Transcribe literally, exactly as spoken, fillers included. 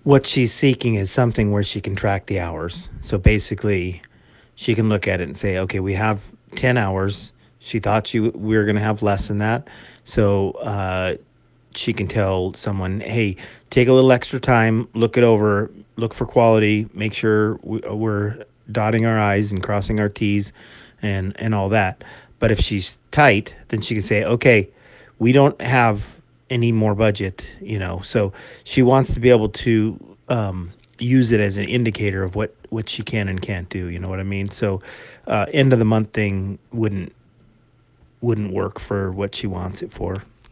What she's seeking is something where she can track the hours. So basically, she can look at it and say, okay, we have ten hours. She thought she we were going to have less than that. So uh, she can tell someone, hey, take a little extra time, look it over, look for quality, make sure we- we're dotting our I's and crossing our T's and, and all that. But if she's tight, then she can say, okay, we don't have any more budget, you know. So she wants to be able to um, use it as an indicator of what, what she can and can't do. You know what I mean? So uh, end of the month thing wouldn't wouldn't work for what she wants it for.